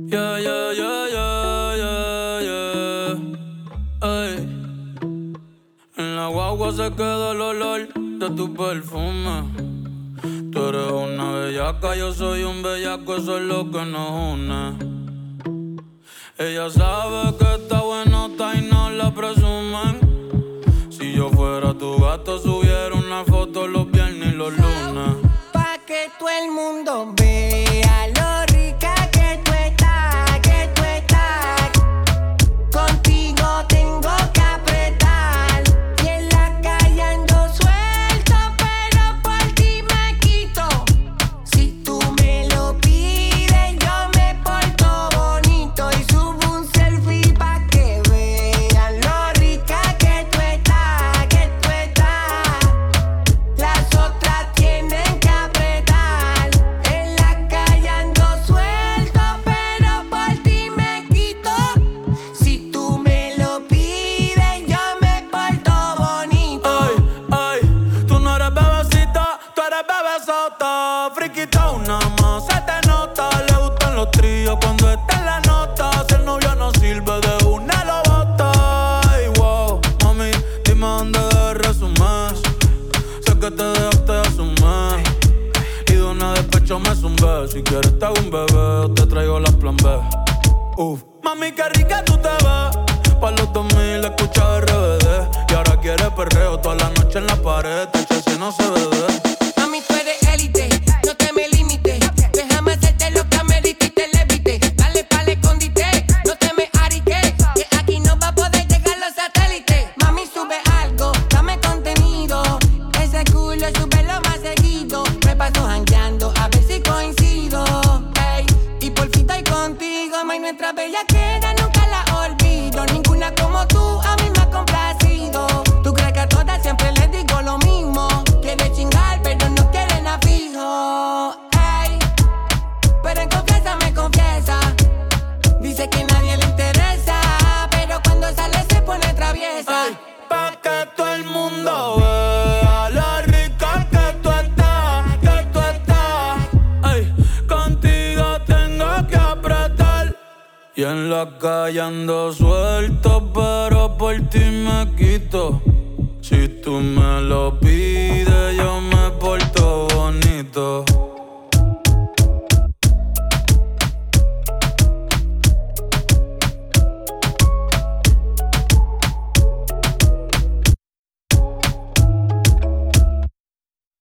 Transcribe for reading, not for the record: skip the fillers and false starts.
Yeah, yeah, yeah, yeah, yeah, yeah. Ey. En la guagua se queda el olor de tu perfume. Tú eres una bellaca, yo soy un bellaco, eso es lo que nos une. Ella sabe que está buenota y no la presumen. Si yo fuera tu gato, subiera una foto los viernes y los lunes. Pa' que todo el mundo vea lo rica que tú estás, que tú estás. Contigo tengo que apretar. Y en la calle ando suelto, pero por ti me quito. Si tú me lo pides, yo me porto bonito. Y subo un selfie pa' que vean lo rica que tú estás, que tú estás. Las otras tienen que apretar. En la calle ando suelto, pero por ti me quito. Si tú me lo pides, yo me porto bonito. Ay, tú no eres bebecita, tú eres bebesota. Friquita una más, se te nota. Le gustan los tríos cuando está en la nota. Si el novio no sirve, de una lo bota. Ay, wow, mami, dime dónde debes resumir. Sé que te dejaste de asumir. Y de una despecho me zumbé. Si quieres te hago un bebé o te traigo las plan B. Mami, qué rica tú te ves. Pa' los 2000 escucha RBD. Y ahora quieres perreo toda la noche en la pared. Te eché si no se ve. Mami, tú eres élite, no te me limites. Déjame hacerte lo que amerite y te levite. Dale pa'l escondite, no te me ariques. Que aquí no va a poder llegar los satélites. Mami, sube algo, dame contenido. Ese culo súbelo más seguido. Me paso jangueando a ver si coincido. Ey, y por fin estoy contigo. May, nuestra bellaquera nunca la olvido. Ninguna como tú a mí me ha complacido. Tú crees que a todas siempre les digo lo mismo. Quiere chingar, pero no quiere nada fijo. Ey, pero en confianza me confiesa. Dice que nadie le interesa, pero cuando sale se pone traviesa. Ay, pa' que todo el mundo vea lo rica que tú estás, que tú estás. Ay, contigo tengo que apretar. Y en la calle ando suelto, pero por ti me quito. Si tú me lo pides,